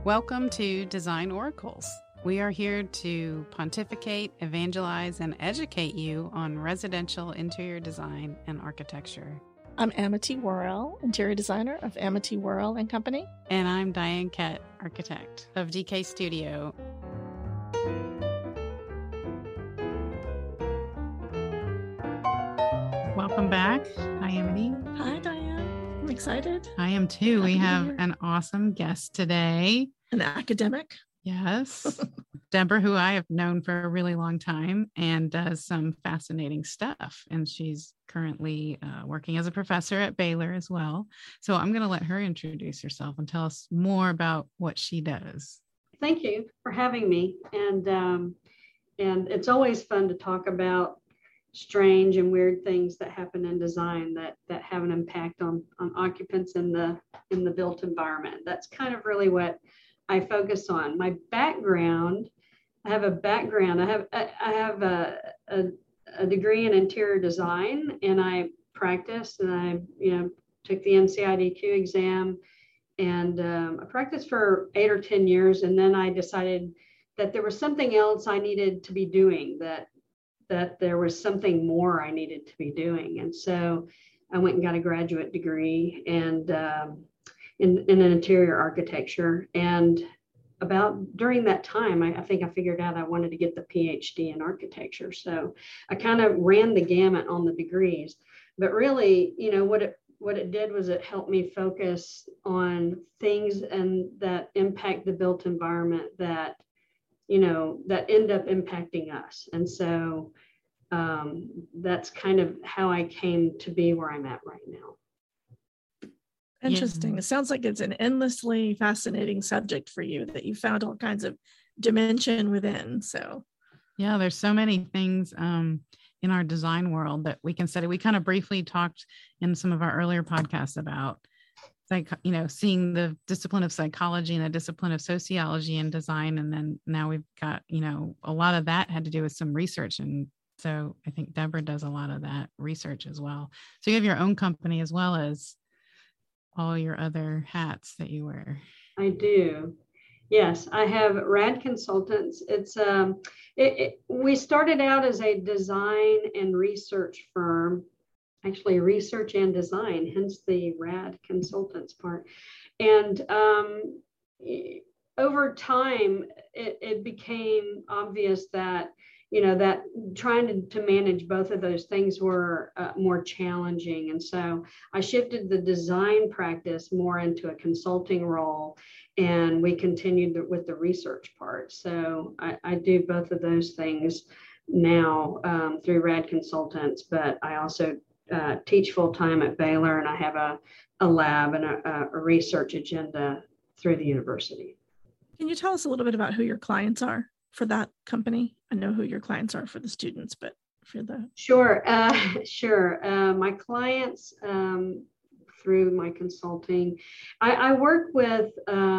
Welcome to Design Oracles. We are here to pontificate, evangelize, and educate you on residential interior design and architecture. I'm Amity Worrell, interior designer of Amity Worrell and Company. And I'm Diane Kett, architect of DK Studio. Welcome back. Hi, Amity. Hi, Diane. I'm excited. I am too. We have an awesome guest today. An academic. Yes. Deborah, who I have known for a really long time and does some fascinating stuff. And she's currently working as a professor at Baylor as well. So I'm going to let her introduce herself and tell us more about what she does. Thank you for having me. And it's always fun to talk about strange and weird things that happen in design that have an impact on occupants in the built environment. That's kind of really what I focus on. My background, I have a degree in interior design, and I practiced, and I took the NCIDQ exam, and I practiced for 8 or 10 years, and then I decided that there was something else I needed to be doing, that there was something more I needed to be doing, and so I went and got a graduate degree and in interior architecture. And during that time, I think I figured out I wanted to get the PhD in architecture. So I kind of ran the gamut on the degrees, but really, what it did was it helped me focus on things and that impact the built environment that end up impacting us. And so that's kind of how I came to be where I'm at right now. Interesting. Yeah. It sounds like it's an endlessly fascinating subject for you, that you found all kinds of dimension within. So yeah, there's so many things in our design world that we can study. We kind of briefly talked in some of our earlier podcasts about seeing the discipline of psychology and the discipline of sociology in design. And then now we've got, a lot of that had to do with some research. And so I think Deborah does a lot of that research as well. So you have your own company as well as all your other hats that you wear. I do. Yes, I have RAD Consultants. It's we started out as a design and research firm, actually research and design, hence the RAD Consultants part. And over time, it became obvious that that trying to manage both of those things were more challenging. And so I shifted the design practice more into a consulting role, and we continued with the research part. So I do both of those things now through RAD Consultants, but I also teach full-time at Baylor, and I have a lab and a research agenda through the university. Can you tell us a little bit about who your clients are for that company? I know who your clients are for the students, but for the... Sure. My clients through my consulting, I work with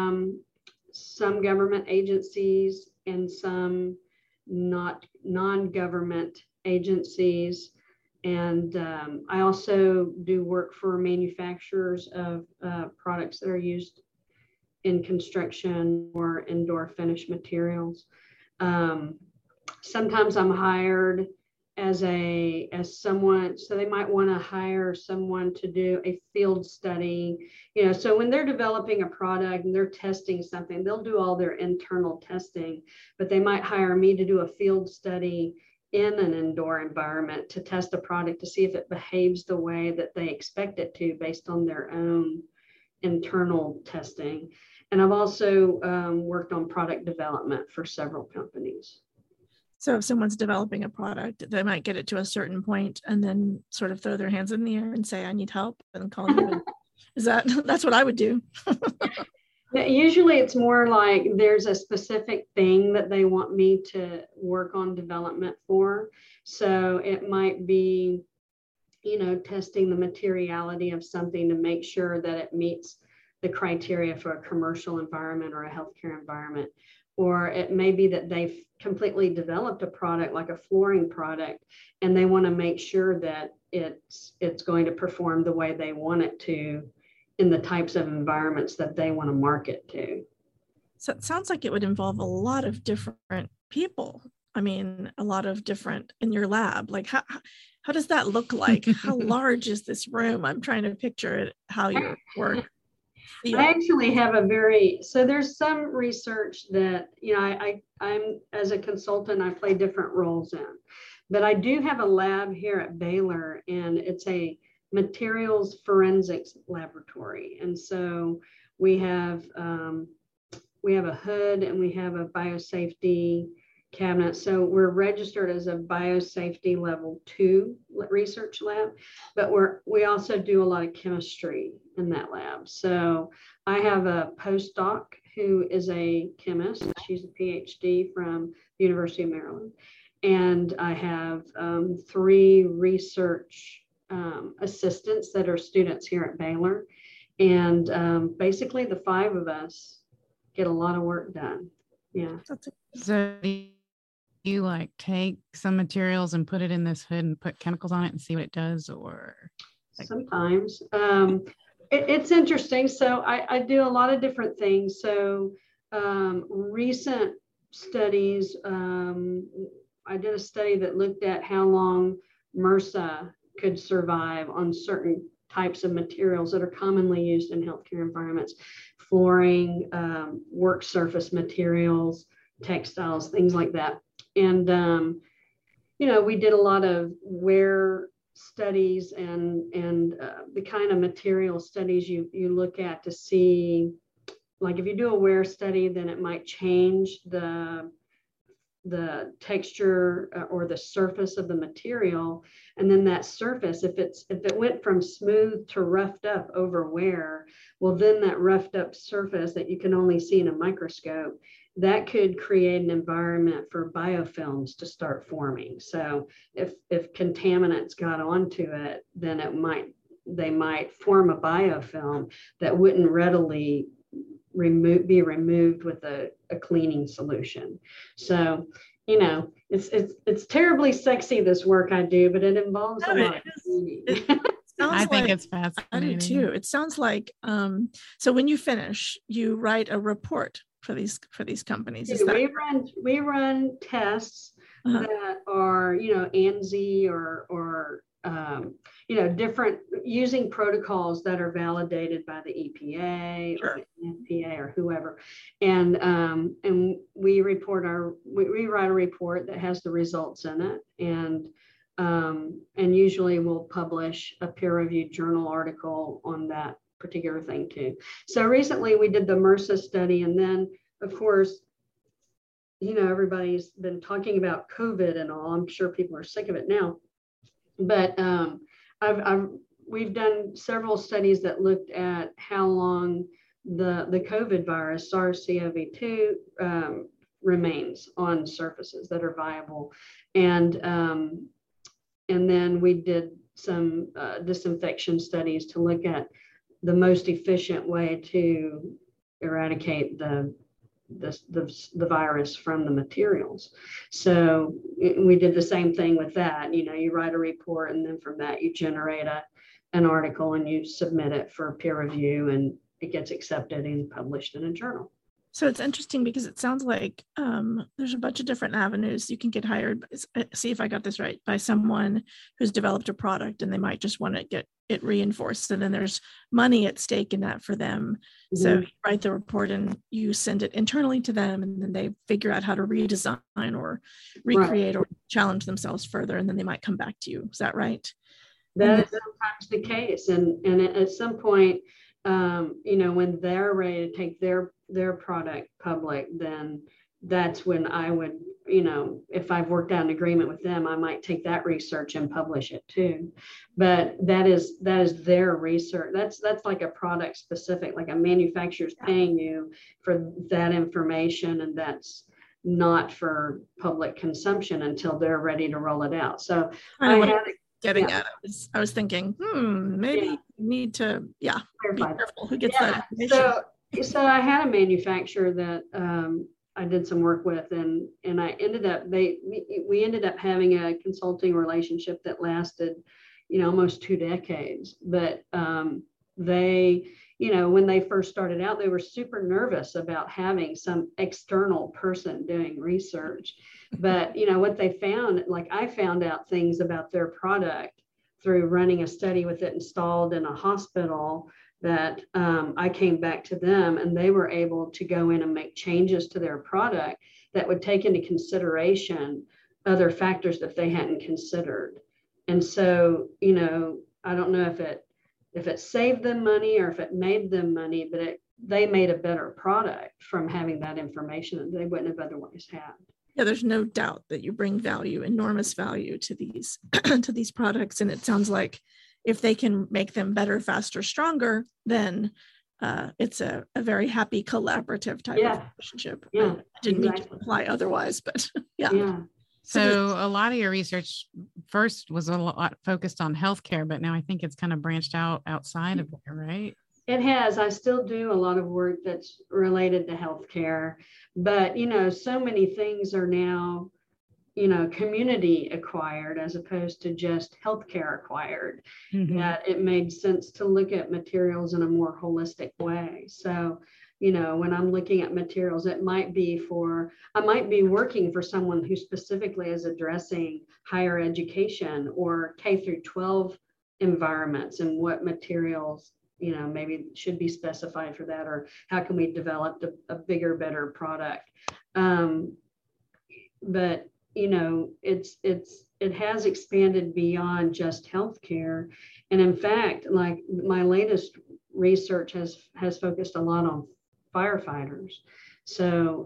some government agencies and some non-government agencies. And I also do work for manufacturers of products that are used in construction or indoor finished materials. Sometimes I'm hired as someone, so they might want to hire someone to do a field study, so when they're developing a product and they're testing something, they'll do all their internal testing, but they might hire me to do a field study in an indoor environment to test a product to see if it behaves the way that they expect it to based on their own internal testing. And I've also worked on product development for several companies. So if someone's developing a product, they might get it to a certain point and then sort of throw their hands in the air and say, I need help, and call you. That's what I would do. Usually it's more like there's a specific thing that they want me to work on development for. So it might be, testing the materiality of something to make sure that it meets the criteria for a commercial environment or a healthcare environment. Or it may be that they've completely developed a product like a flooring product, and they want to make sure that it's going to perform the way they want it to in the types of environments that they want to market to. So it sounds like it would involve a lot of different people. I mean, a lot of different in your lab. Like how does that look like? How large is this room? I'm trying to picture it, how your work. I actually have so there's some research that, I'm as a consultant, I play different roles in, but I do have a lab here at Baylor, and it's a materials forensics laboratory. And so we have a hood and we have a biosafety cabinet. So we're registered as a biosafety level 2 research lab, but we also do a lot of chemistry in that lab. So I have a postdoc who is a chemist. She's a PhD from the University of Maryland. And I have 3 research assistants that are students here at Baylor. And basically the 5 of us get a lot of work done. Yeah. So do you like take some materials and put it in this hood and put chemicals on it and see what it does, or sometimes it's interesting. So I do a lot of different things. So recent studies, I did a study that looked at how long MRSA could survive on certain types of materials that are commonly used in healthcare environments: flooring, work surface materials, textiles, things like that. And, we did a lot of wear studies and the kind of material studies you look at to see, like if you do a wear study, then it might change the texture or the surface of the material. And then that surface, if it went from smooth to roughed up over wear, well, then that roughed up surface that you can only see in a microscope, that could create an environment for biofilms to start forming. So if contaminants got onto it, then they might form a biofilm that wouldn't readily be removed with a cleaning solution. So, it's terribly sexy, this work I do, but it involves a lot of cleaning. I think it's fascinating. I do too. It sounds like so when you finish, you write a report for these companies. We run tests that are ANSI or different, using protocols that are validated by the EPA or the NFPA or whoever, and we write a report that has the results in it, and usually we'll publish a peer-reviewed journal article on that particular thing too. So recently we did the MRSA study, and then of course, everybody's been talking about COVID and all. I'm sure people are sick of it now, but we've done several studies that looked at how long the COVID virus, SARS-CoV-2, remains on surfaces that are viable, and then we did some disinfection studies to look at the most efficient way to eradicate the virus from the materials. So we did the same thing with that. You write a report, and then from that you generate an article and you submit it for peer review, and it gets accepted and published in a journal. So it's interesting because it sounds like there's a bunch of different avenues you can get hired. See if I got this right, by someone who's developed a product, and they might just want to get it reinforced. And then there's money at stake in that for them. Mm-hmm. So you write the report and you send it internally to them, and then they figure out how to redesign or recreate or challenge themselves further. And then they might come back to you. Is that right? That is sometimes the case. And at some point, when they're ready to take their product public, then that's when I would, if I've worked out an agreement with them, I might take that research and publish it too. But that is their research. That's like a product specific, like a manufacturer's paying you for that information, and that's not for public consumption until they're ready to roll it out. So I was thinking, maybe you need to, be careful who gets that information. So I had a manufacturer that I did some work with, and I ended up, we ended up having a consulting relationship that lasted, almost 2 decades. But they, when they first started out, they were super nervous about having some external person doing research. But, what they found, like I found out things about their product through running a study with it installed in a hospital, that I came back to them and they were able to go in and make changes to their product that would take into consideration other factors that they hadn't considered. And so, I don't know if it saved them money or if it made them money, but they made a better product from having that information that they wouldn't have otherwise had. Yeah, there's no doubt that you bring value, enormous value to these to these products. And it sounds like if they can make them better, faster, stronger, then it's a very happy collaborative type of relationship. Yeah, I didn't mean to imply otherwise, but yeah. So a lot of your research first was a lot focused on healthcare, but now I think it's kind of branched out outside of there, right? It has. I still do a lot of work that's related to healthcare, but so many things are now, community acquired as opposed to just healthcare acquired. That it made sense to look at materials in a more holistic way. So, when I'm looking at materials, I might be working for someone who specifically is addressing higher education or K through 12 environments, and what materials maybe should be specified for that, or how can we develop a bigger, better product. But it has expanded beyond just healthcare. And in fact, like my latest research has focused a lot on firefighters. So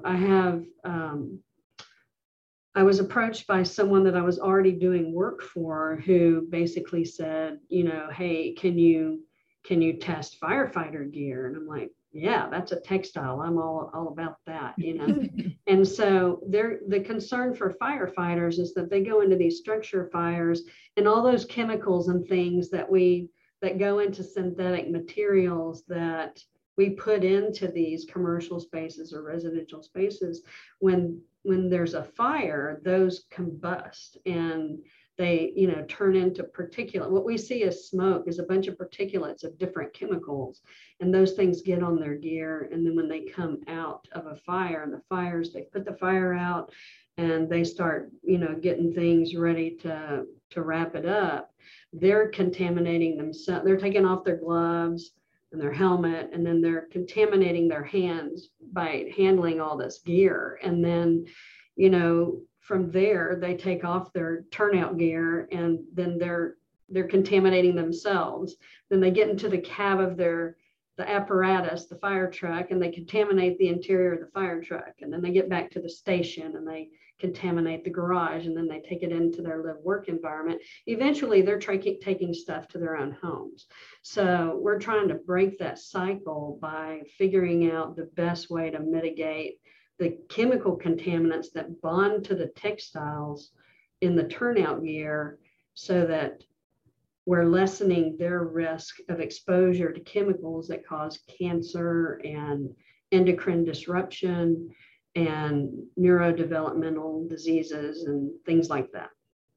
I was approached by someone that I was already doing work for, who basically said, hey, can you test firefighter gear? And I'm like, yeah, that's a textile. I'm all about that, And so the concern for firefighters is that they go into these structure fires, and all those chemicals and things that go into synthetic materials that we put into these commercial spaces or residential spaces, when there's a fire, those combust and they, turn into particulate. What we see as smoke is a bunch of particulates of different chemicals, and those things get on their gear. And then when they come out of a fire, and they put the fire out and they start, getting things ready to wrap it up, they're contaminating themselves. They're taking off their gloves and their helmet, and then they're contaminating their hands by handling all this gear. And then, from there, they take off their turnout gear, and then they're contaminating themselves. Then they get into the cab of the apparatus, the fire truck, and they contaminate the interior of the fire truck. And then they get back to the station and they contaminate the garage, and then they take it into their live work environment. Eventually, they're taking stuff to their own homes. So we're trying to break that cycle by figuring out the best way to mitigate the chemical contaminants that bond to the textiles in the turnout gear, so that we're lessening their risk of exposure to chemicals that cause cancer and endocrine disruption and neurodevelopmental diseases and things like that.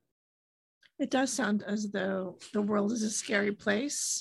It does sound as though the world is a scary place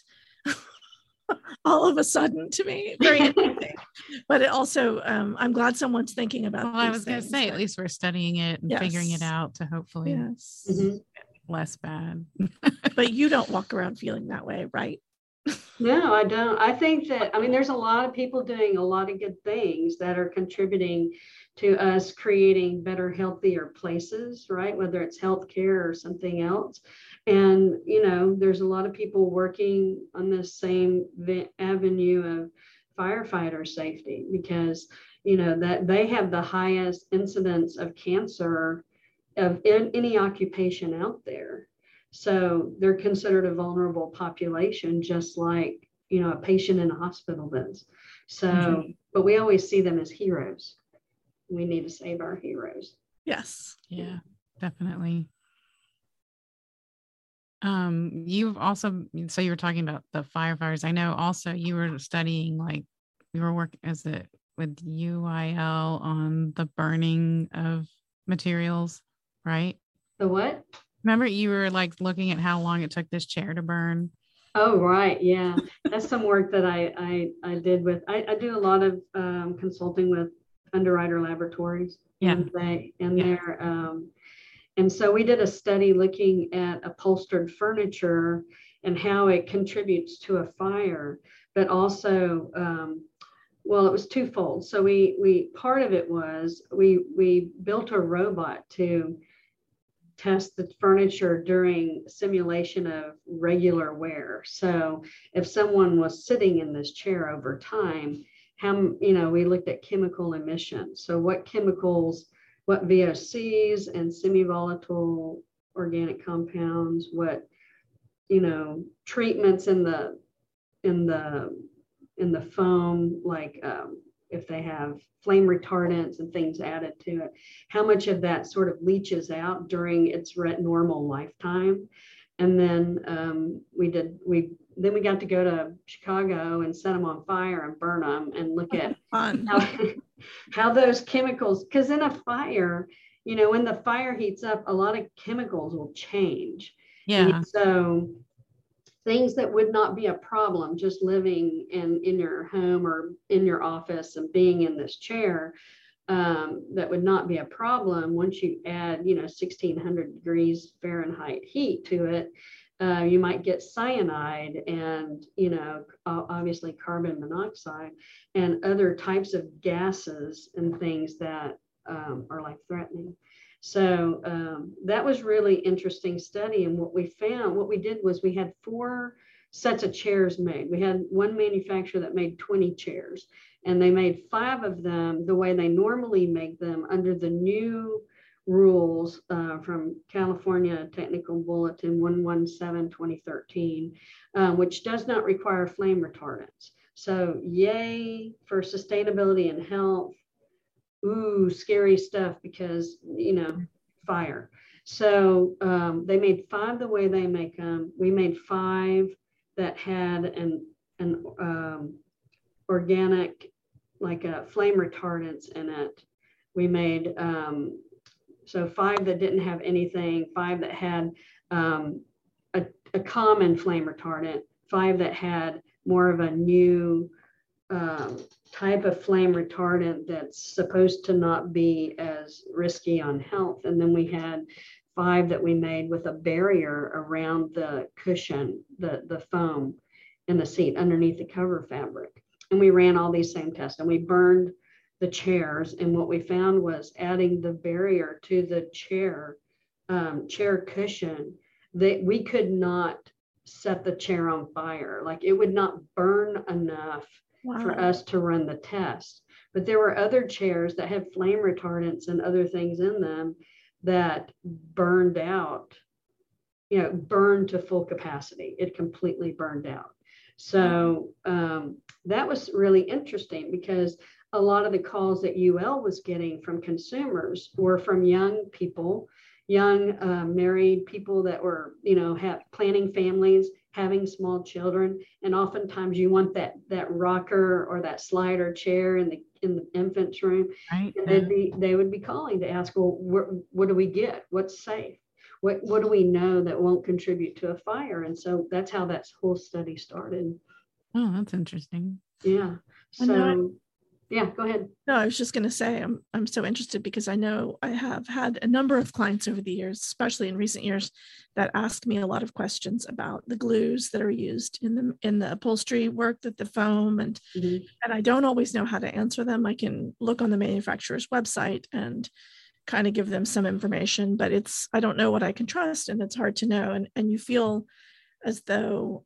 all of a sudden to me. Very interesting. But it also, I'm glad someone's thinking about I was going to say, at least we're studying it and figuring it out to hopefully less bad. But you don't walk around feeling that way, right? No, I don't. I think that, there's a lot of people doing a lot of good things that are contributing to us creating better, healthier places, right? Whether it's healthcare or something else. And, there's a lot of people working on this same avenue of firefighter safety, because, that they have the highest incidence of cancer of any occupation out there. So they're considered a vulnerable population, just like, a patient in a hospital is. So, but we always see them as heroes. We need to save our heroes. Yes. Yeah, definitely. You've also, so you were talking about the firefighters. I know also you were studying, like, you were working with UIL on the burning of materials, right? The what? Remember you were like looking at how long it took this chair to burn? Oh, right. Yeah. That's some work that I did with, I do a lot of consulting with Underwriter Laboratories Yeah. and Yeah. their, and so we did a study looking at upholstered furniture and how it contributes to a fire, but also, well, it was twofold. So we part of it was we built a robot to test the furniture during simulation of regular wear. So if someone was sitting in this chair over time, how, we looked at chemical emissions. So what chemicals, what VOCs and semi-volatile organic compounds, what, treatments in the foam, like if they have flame retardants and things added to it, how much of that sort of leaches out during its normal lifetime. And then we got to go to Chicago and set them on fire and burn them and look at how those chemicals, because in a fire, when the fire heats up, a lot of chemicals will change. Yeah. And so things that would not be a problem just living in your home or in your office and being in this chair, that would not be a problem. Once you add 1600 degrees Fahrenheit heat to it, you might get cyanide and obviously carbon monoxide and other types of gases and things that are life-threatening. So that was really interesting study. And what we did was we had 4 sets of chairs made. We had one manufacturer that made 20 chairs, and they made 5 of them the way they normally make them under the new rules from California Technical Bulletin 117/2013, which does not require flame retardants. So yay for sustainability and health. Ooh, scary stuff because, fire. So they made 5 the way they make them. We made 5 that had an organic, like a flame retardants in it. We made, so 5 that didn't have anything, 5 that had a common flame retardant, 5 that had more of a new type of flame retardant that's supposed to not be as risky on health. And then we had 5 that we made with a barrier around the cushion, the foam in the seat underneath the cover fabric. And we ran all these same tests and we burned the chairs. And what we found was adding the barrier to the chair cushion, that we could not set the chair on fire. Like it would not burn enough for us to run the test. But there were other chairs that had flame retardants and other things in them that burned out, burned to full capacity. It completely burned out. So that was really interesting because a lot of the calls that UL was getting from consumers were from young people, young married people that were, planning families, having small children, and oftentimes you want that rocker or that slider chair in the infant's room. Right. And they would be calling to ask, well, what do we get? What's safe? What do we know that won't contribute to a fire? And so that's how that whole study started. Oh, that's interesting. Yeah. So yeah, go ahead. No, I was just going to say, I'm so interested because I know I have had a number of clients over the years, especially in recent years, that ask me a lot of questions about the glues that are used in the upholstery work, that the foam, and I don't always know how to answer them. I can look on the manufacturer's website and kind of give them some information, but I don't know what I can trust, and it's hard to know. And you feel as though,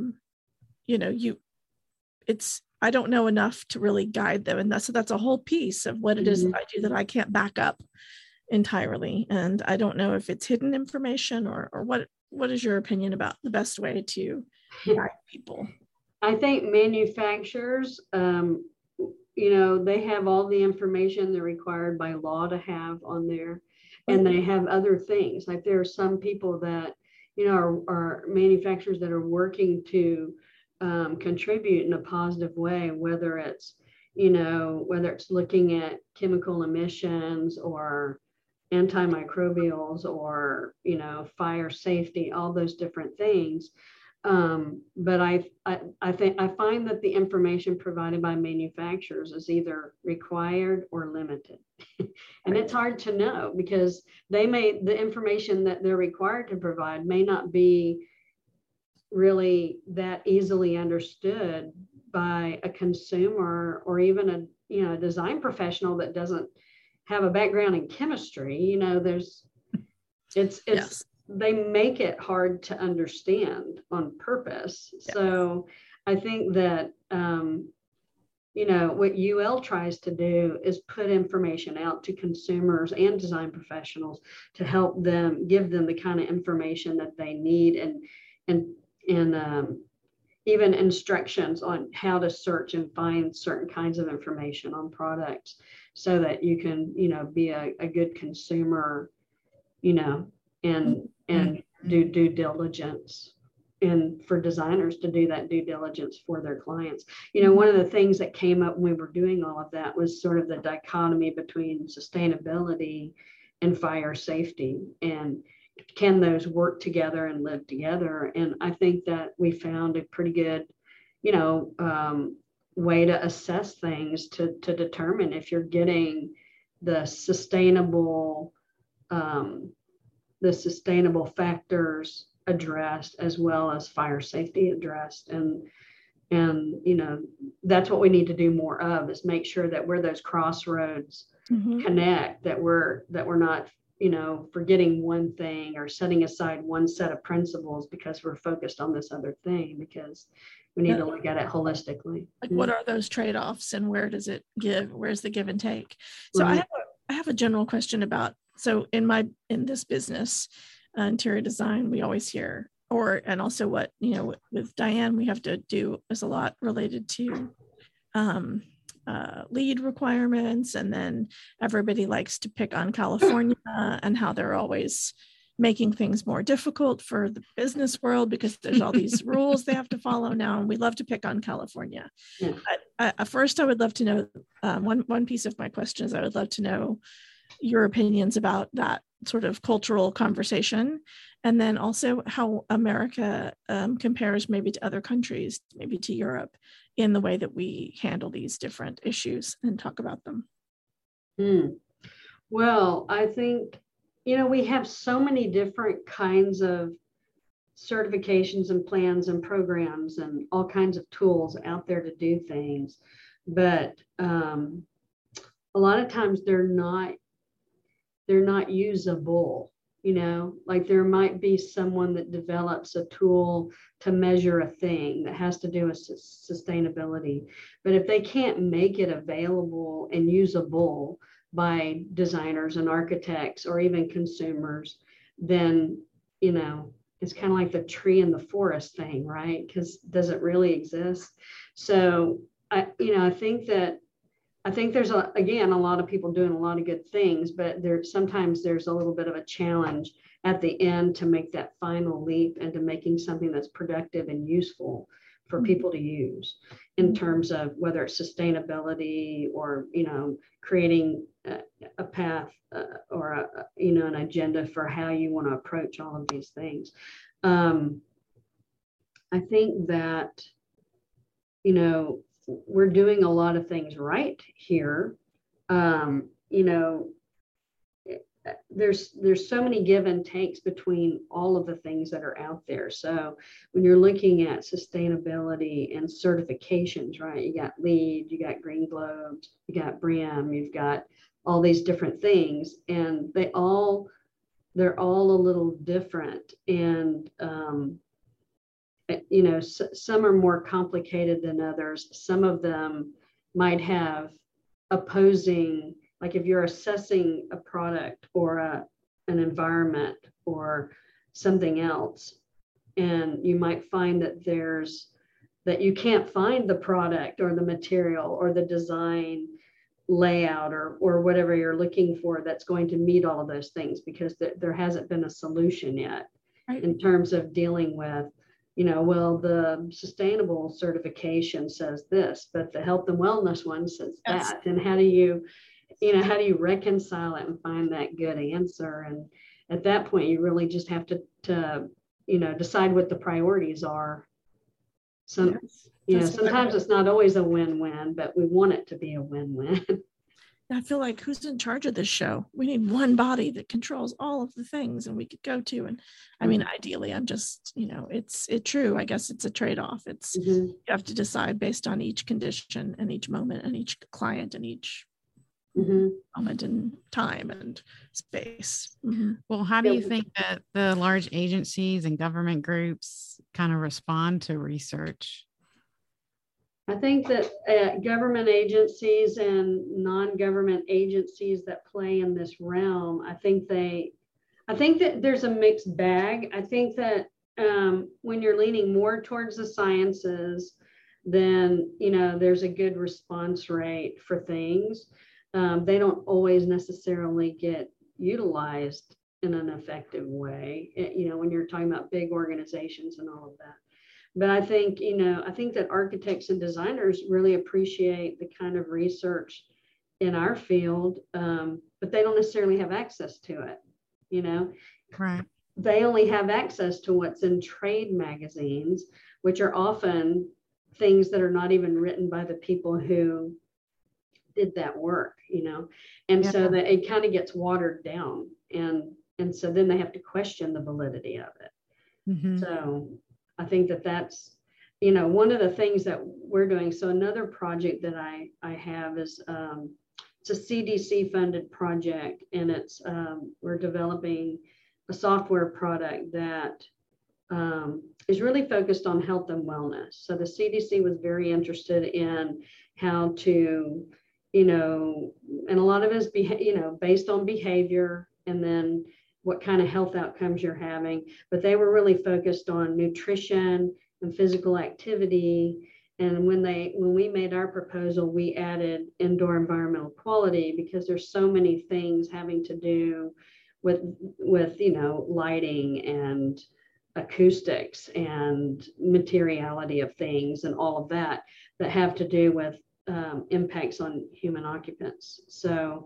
I don't know enough to really guide them. And that's a whole piece of what it is that I do that I can't back up entirely. And I don't know if it's hidden information or what is your opinion about the best way to guide people? I think manufacturers, they have all the information they're required by law to have on there. And they have other things. Like there are some people that, are manufacturers that are working to contribute in a positive way, whether it's looking at chemical emissions or antimicrobials or, fire safety, all those different things. but I find that the information provided by manufacturers is either required or limited. And it's hard to know because the information that they're required to provide may not be really that easily understood by a consumer or even a design professional that doesn't have a background in chemistry. Yes. They make it hard to understand on purpose. Yeah. So I think that, what UL tries to do is put information out to consumers and design professionals to help them, give them the kind of information that they need and even instructions on how to search and find certain kinds of information on products so that you can, be a good consumer, and do due diligence, and for designers to do that due diligence for their clients. One of the things that came up when we were doing all of that was sort of the dichotomy between sustainability and fire safety, and can those work together and live together? And I think that we found a pretty good, way to assess things to determine if you're getting the sustainable factors addressed as well as fire safety addressed. And that's what we need to do more of, is make sure that where those crossroads connect, that we're not, forgetting one thing or setting aside one set of principles because we're focused on this other thing, because we need to look at it holistically. Like, what are those trade-offs and where's the give and take? So Right. I have a general question about, so in this business, interior design, we always hear, and also what, with Diane, we have to do is a lot related to lead requirements. And then everybody likes to pick on California and how they're always making things more difficult for the business world because there's all these rules they have to follow now. And we love to pick on California. Yeah. First, I would love to know, one piece of my question is I would love to know your opinions about that sort of cultural conversation, and then also how America compares maybe to other countries, maybe to Europe, in the way that we handle these different issues and talk about them. Well, I think, we have so many different kinds of certifications and plans and programs and all kinds of tools out there to do things, but a lot of times they're not usable. Like there might be someone that develops a tool to measure a thing that has to do with sustainability, but if they can't make it available and usable by designers and architects or even consumers, then it's kind of like the tree in the forest thing, right? Because does it really exist? So I think there's a lot of people doing a lot of good things, but sometimes there's a little bit of a challenge at the end to make that final leap into making something that's productive and useful for people to use, in terms of whether it's sustainability or, creating a path or an agenda for how you want to approach all of these things. I think that, we're doing a lot of things right here. There's so many give and takes between all of the things that are out there. So when you're looking at sustainability and certifications, right, you got LEED, you got Green Globes, you got BREEAM, you've got all these different things, and they're all a little different. And some are more complicated than others. Some of them might have opposing, like if you're assessing a product or an environment or something else, and you might find that you can't find the product or the material or the design layout or whatever you're looking for that's going to meet all of those things, because there hasn't been a solution yet, right, in terms of dealing with, well, the sustainable certification says this, but the health and wellness one says that. And how do you reconcile it and find that good answer? And at that point, you really just have to decide what the priorities are. So, Yes, sometimes it's not always a win-win, but we want it to be a win-win. I feel like, who's in charge of this show? We need one body that controls all of the things and we could go to. And I mean, ideally, I'm just, it's true. I guess it's a trade-off. It's you have to decide based on each condition and each moment and each client and each moment in time and space. Well, how do you think that the large agencies and government groups kind of respond to research? I think that government agencies and non-government agencies that play in this realm, I think that there's a mixed bag. I think that when you're leaning more towards the sciences, then, there's a good response rate for things. They don't always necessarily get utilized in an effective way, when you're talking about big organizations and all of that. But I think, that architects and designers really appreciate the kind of research in our field, but they don't necessarily have access to it, Right. They only have access to what's in trade magazines, which are often things that are not even written by the people who did that work, and so that it kind of gets watered down, and so then they have to question the validity of it. So I think that's one of the things that we're doing. So another project that I have is it's a CDC funded project, and it's we're developing a software product that is really focused on health and wellness. So the CDC was very interested in how to, and a lot of it is, based on behavior and then what kind of health outcomes you're having. But they were really focused on nutrition and physical activity. And when we made our proposal, we added indoor environmental quality, because there's so many things having to do with lighting and acoustics and materiality of things and all of that have to do with impacts on human occupants. So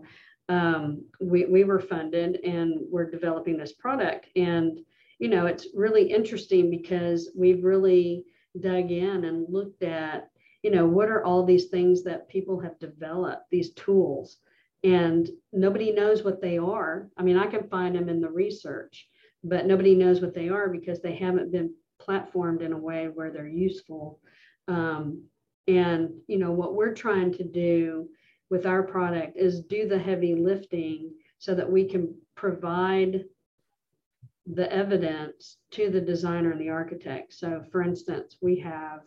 we were funded, and we're developing this product. And it's really interesting because we've really dug in and looked at what are all these things that people have developed, these tools, and nobody knows what they are. I mean, I can find them in the research, but nobody knows what they are because they haven't been platformed in a way where they're useful. And what we're trying to do with our product is do the heavy lifting so that we can provide the evidence to the designer and the architect. So for instance, we have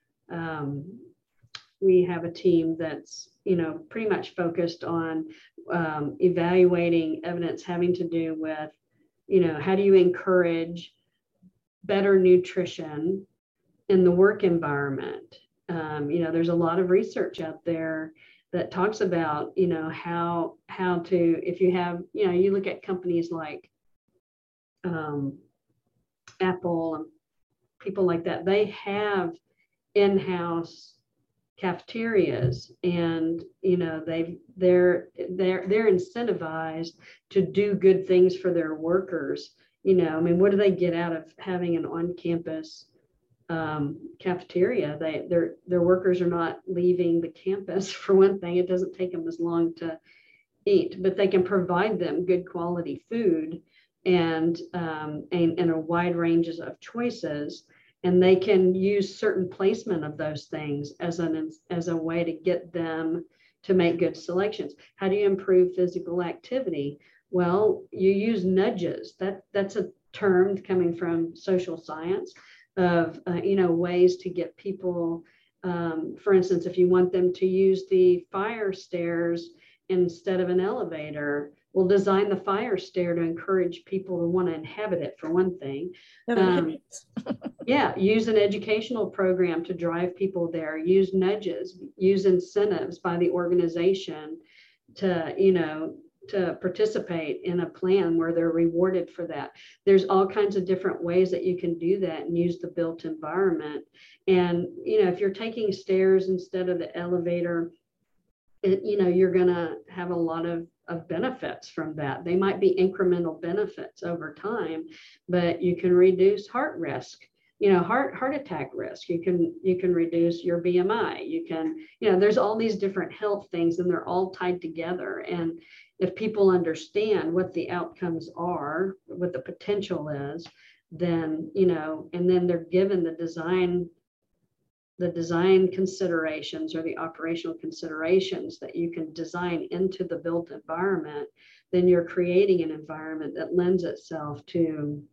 a team that's, pretty much focused on evaluating evidence having to do with, how do you encourage better nutrition in the work environment? There's a lot of research out there that talks about, how to, if you have, you look at companies like Apple and people like that, they have in-house cafeterias, and they're incentivized to do good things for their workers. I mean, what do they get out of having an on-campus cafeteria? Their workers are not leaving the campus. For one thing, it doesn't take them as long to eat, but they can provide them good quality food and a wide ranges of choices, and they can use certain placement of those things as a way to get them to make good selections. How do you improve physical activity? Well, you use nudges. That's a term coming from social science of ways to get people. For instance, if you want them to use the fire stairs instead of an elevator, we'll design the fire stair to encourage people to want to inhabit it, for one thing. Use an educational program to drive people there. Use nudges. Use incentives by the organization to participate in a plan where they're rewarded for that. There's all kinds of different ways that you can do that and use the built environment. And if you're taking stairs instead of the elevator, you're going to have a lot of of benefits from that. They might be incremental benefits over time, but you can reduce heart risk, heart attack risk. You can reduce your BMI. You can, there's all these different health things, and they're all tied together. And if people understand what the outcomes are, what the potential is, then, and then they're given the design considerations or the operational considerations that you can design into the built environment, then you're creating an environment that lends itself to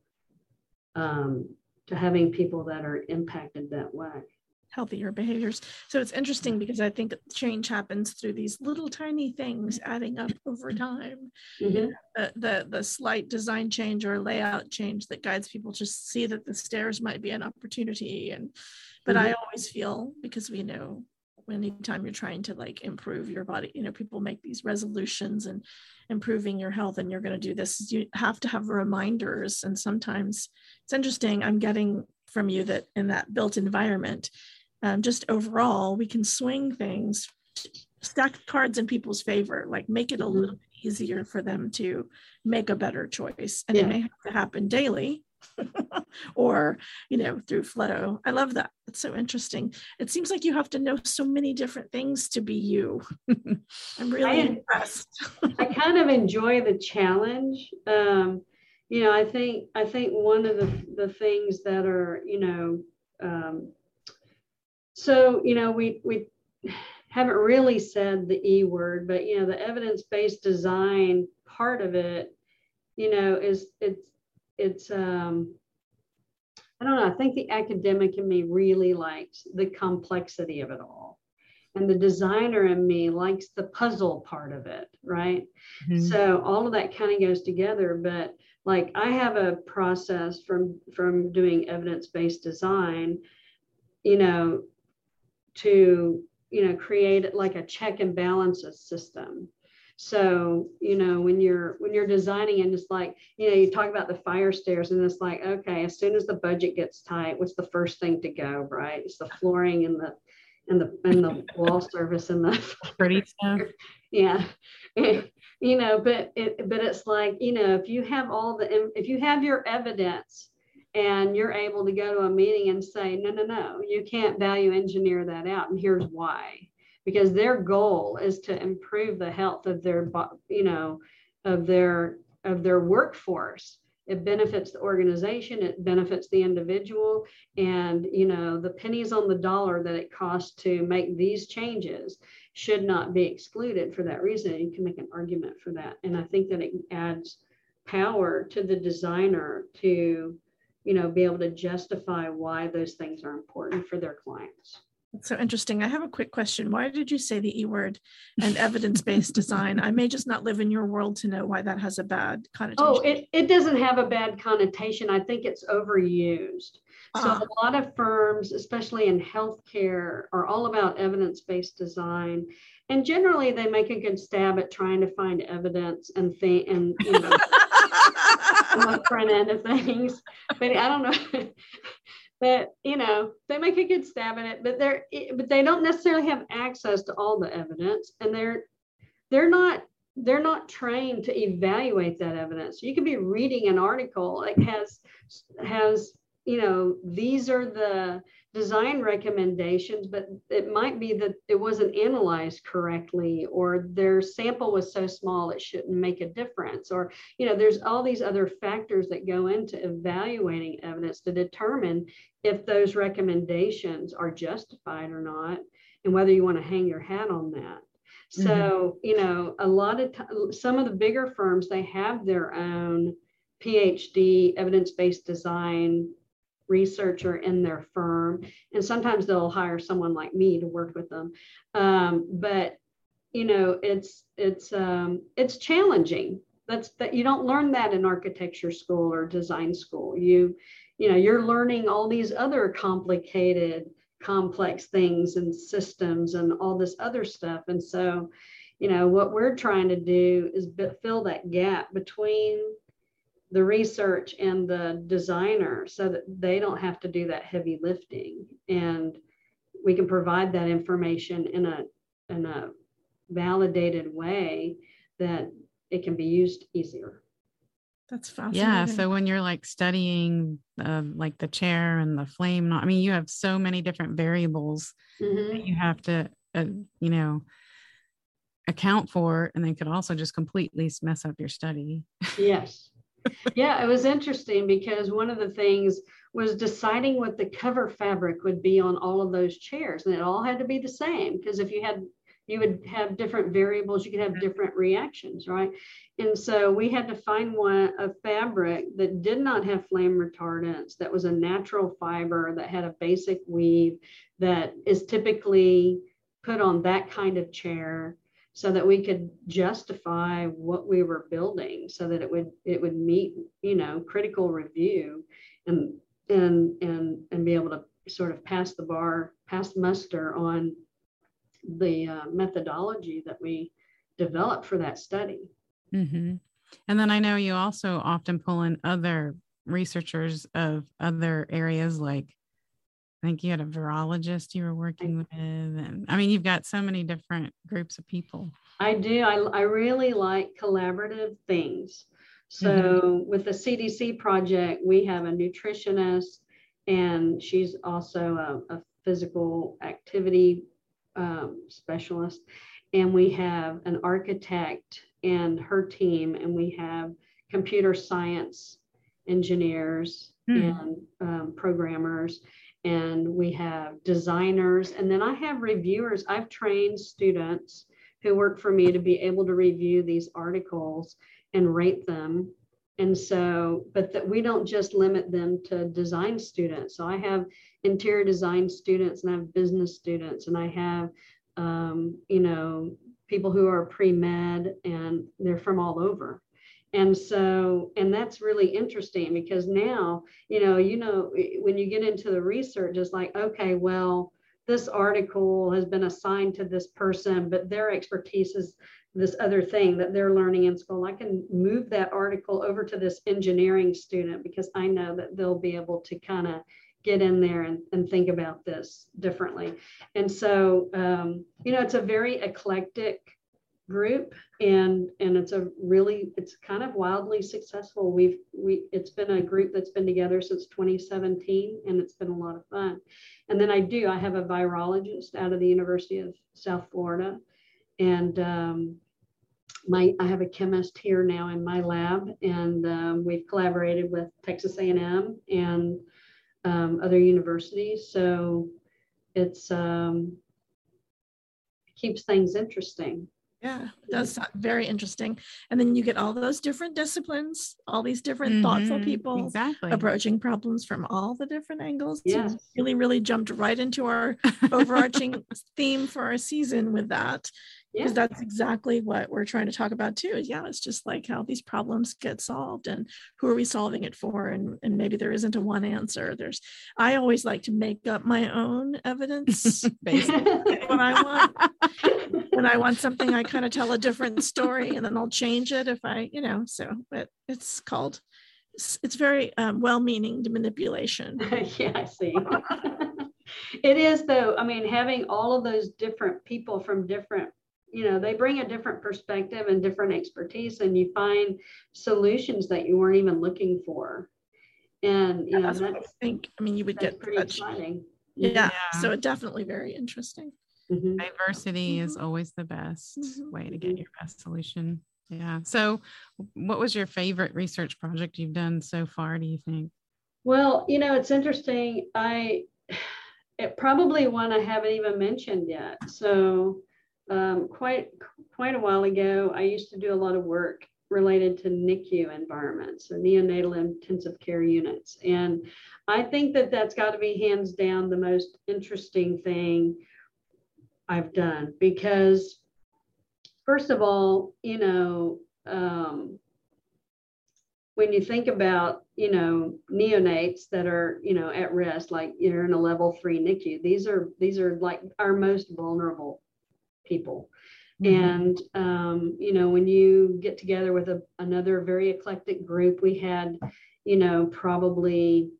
having people that are impacted that way. Healthier behaviors. So it's interesting because I think change happens through these little tiny things adding up over time. Mm-hmm. The slight design change or layout change that guides people to see that the stairs might be an opportunity. But I always feel, because we know anytime you're trying to like improve your body, people make these resolutions and improving your health, and you're going to do this, you have to have reminders. And sometimes it's interesting, I'm getting from you that in that built environment, just overall, we can swing things, stack cards in people's favor, like make it a little bit easier for them to make a better choice. And it may have to happen daily or, through flow. I love that. It's so interesting. It seems like you have to know so many different things to be you. I'm really impressed. I kind of enjoy the challenge. I think one of the things that are, we haven't really said the E word, but, the evidence-based design part of it, it's I don't know, I think the academic in me really likes the complexity of it all. And the designer in me likes the puzzle part of it, right? Mm-hmm. So all of that kind of goes together. But like I have a process from doing evidence-based design, to, create like a check and balances system. So, when you're designing, and it's like, you talk about the fire stairs, and it's like, okay, as soon as the budget gets tight, what's the first thing to go, right? It's the flooring and the wall surface and the pretty stuff. Yeah. But it's like, if you have your evidence and you're able to go to a meeting and say, no, you can't value engineer that out. And here's why. Because their goal is to improve the health of their, of their workforce. It benefits the organization, it benefits the individual, and the pennies on the dollar that it costs to make these changes should not be excluded for that reason. You can make an argument for that, and I think that it adds power to the designer to, be able to justify why those things are important for their clients. That's so interesting. I have a quick question. Why did you say the E word and evidence-based design? I may just not live in your world to know why that has a bad connotation. Oh, it doesn't have a bad connotation. I think it's overused. So a lot of firms, especially in healthcare, are all about evidence-based design. And generally they make a good stab at trying to find evidence and on the front end of things. But I don't know. But, they make a good stab at it, but they don't necessarily have access to all the evidence, and they're not trained to evaluate that evidence. You could be reading an article that has, these are the design recommendations, but it might be that it wasn't analyzed correctly, or their sample was so small it shouldn't make a difference, or there's all these other factors that go into evaluating evidence to determine if those recommendations are justified or not, and whether you want to hang your hat on that. So a lot of some of the bigger firms, they have their own PhD evidence-based design researcher in their firm, and sometimes they'll hire someone like me to work with them, but it's challenging. That you don't learn that in architecture school or design school. You're learning all these other complicated, complex things and systems and all this other stuff. And so what we're trying to do is fill that gap between the research and the designer, so that they don't have to do that heavy lifting, and we can provide that information in a validated way that it can be used easier. That's fascinating. Yeah. So when you're like studying like the chair and the flame, I mean, you have so many different variables that you have to, you know, account for, and they could also just completely mess up your study. Yes. Yeah, it was interesting because one of the things was deciding what the cover fabric would be on all of those chairs. And it all had to be the same, because if you would have different variables, you could have different reactions, right? And so we had to find a fabric that did not have flame retardants, that was a natural fiber, that had a basic weave that is typically put on that kind of chair, so that we could justify what we were building, so that it would meet, you know, critical review and be able to sort of pass muster on the methodology that we developed for that study. Mm-hmm. And then I know you also often pull in other researchers of other areas, like I think you had a virologist you were working with. And I mean, you've got so many different groups of people. I do. I really like collaborative things. So with the CDC project, we have a nutritionist, and she's also a physical activity specialist. And we have an architect and her team, and we have computer science engineers and programmers, and we have designers. And then I have reviewers. I've trained students who work for me to be able to review these articles and rate them. And so, but that we don't just limit them to design students. So I have interior design students, and I have business students, and I have, you know, people who are pre-med, and they're from all over. And so, and that's really interesting, because now, you know, when you get into the research, it's like, okay, well, this article has been assigned to this person, but their expertise is this other thing that they're learning in school. I can move that article over to this engineering student, because I know that they'll be able to kind of get in there and think about this differently. And so, you know, it's a very eclectic group, and it's kind of wildly successful. It's been a group that's been together since 2017, and it's been a lot of fun. And then I have a virologist out of the University of South Florida, and I have a chemist here now in my lab, and we've collaborated with Texas A&M and other universities. So it's keeps things interesting. Yeah, it does sound very interesting. And then you get all those different disciplines, all these different thoughtful people approaching problems from all the different angles. Yes. You really jumped right into our overarching theme for our season with that. Because that's exactly what we're trying to talk about too. It's just like how these problems get solved, and who are we solving it for? And maybe there isn't a one answer. I always like to make up my own evidence based on what I want. When I want something, I kind of tell a different story, and then I'll change it if I, but it's very well-meaning manipulation. Yeah, I see. It is, though. I mean, having all of those different people from different, they bring a different perspective and different expertise, and you find solutions that you weren't even looking for. And, that's what I think. I mean, you would get pretty exciting. Yeah. So it's definitely very interesting. Mm-hmm. Diversity is always the best way to get your best solution. Yeah. So what was your favorite research project you've done so far, do you think? Well, it's interesting. It probably one I haven't even mentioned yet. So quite a while ago, I used to do a lot of work related to NICU environments, so neonatal intensive care units. And I think that that's got to be hands down the most interesting thing I've done, because first of all, when you think about, neonates that are, at risk, like you're in a level 3 NICU, these are like our most vulnerable people. And, when you get together with another very eclectic group, we had probably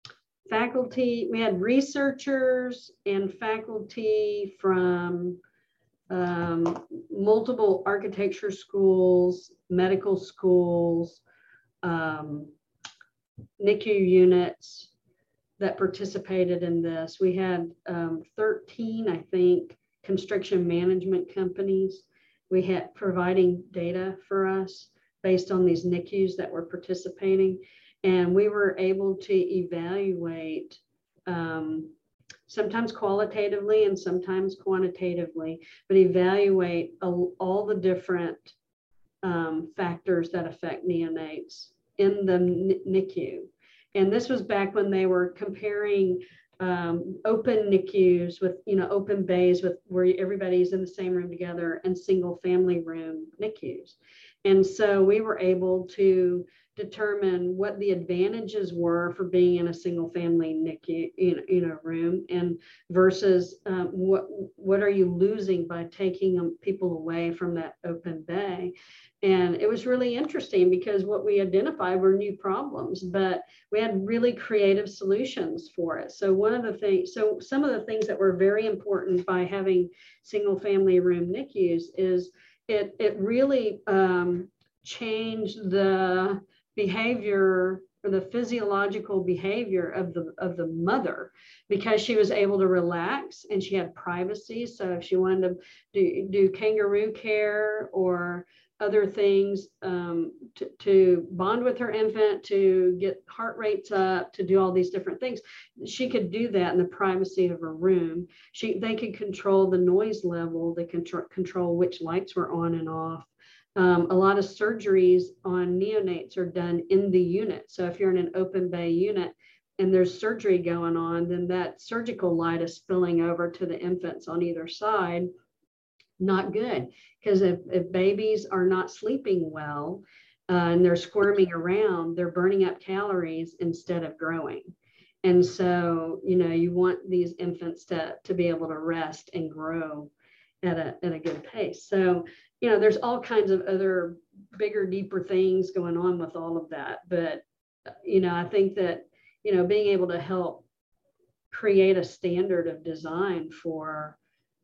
faculty, we had researchers and faculty from multiple architecture schools, medical schools, NICU units that participated in this. We had 13, I think, construction management companies. We had providing data for us based on these NICUs that were participating. And we were able to evaluate sometimes qualitatively and sometimes quantitatively, but evaluate all the different factors that affect neonates in the NICU. And this was back when they were comparing open NICUs with, open bays with where everybody's in the same room together, and single family room NICUs. And so we were able to determine what the advantages were for being in a single family NICU room, and versus what are you losing by taking people away from that open bay. And it was really interesting because what we identified were new problems, but we had really creative solutions for it. So some of the things that were very important by having single family room NICUs is it really changed the behavior or the physiological behavior of the mother, because she was able to relax and she had privacy. So if she wanted to do kangaroo care or other things to bond with her infant, to get heart rates up, to do all these different things, she could do that in the privacy of her room. They could control the noise level, they control which lights were on and off. A lot of surgeries on neonates are done in the unit. So if you're in an open bay unit and there's surgery going on, then that surgical light is spilling over to the infants on either side. Not good, because if babies are not sleeping well and they're squirming around, they're burning up calories instead of growing. And so, you want these infants to be able to rest and grow at a good pace. So, there's all kinds of other bigger, deeper things going on with all of that. But, I think that, being able to help create a standard of design for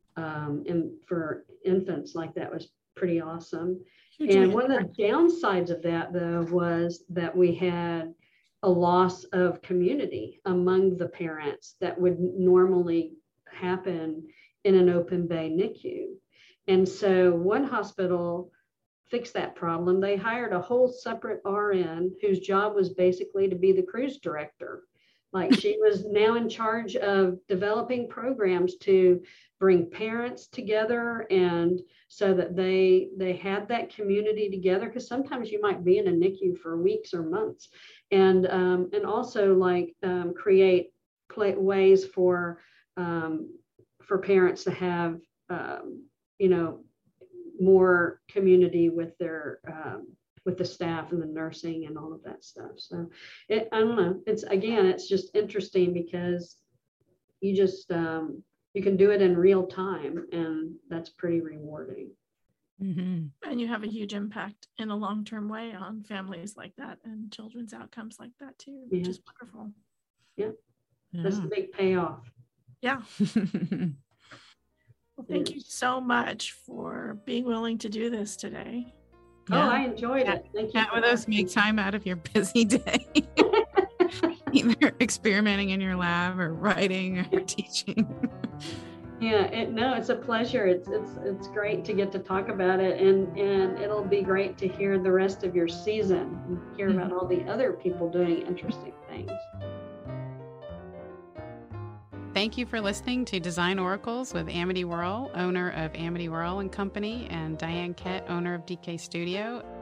infants like that was pretty awesome. And one of the downsides of that, though, was that we had a loss of community among the parents that would normally happen in an open bay NICU. And so one hospital fixed that problem. They hired a whole separate RN whose job was basically to be the cruise director. Like, she was now in charge of developing programs to bring parents together, and so that they had that community together, because sometimes you might be in a NICU for weeks or months, and also create ways for parents to have more community with their with the staff and the nursing and all of that stuff. So I don't know. It's just interesting because you just you can do it in real time, and that's pretty rewarding. Mm-hmm. And you have a huge impact in a long-term way on families like that and children's outcomes like that too, which is wonderful. Yeah. That's the big payoff. Yeah. Well, thank you so much for being willing to do this today. Yeah. Oh, I enjoyed it. Thank you. Chat with us, make time out of your busy day. Either experimenting in your lab or writing or teaching. Yeah, it's a pleasure. It's great to get to talk about it, and it'll be great to hear the rest of your season and hear about all the other people doing interesting things. Thank you for listening to Design Oracles with Amity Whirl, owner of Amity Whirl & Company, and Diane Kett, owner of DK Studio.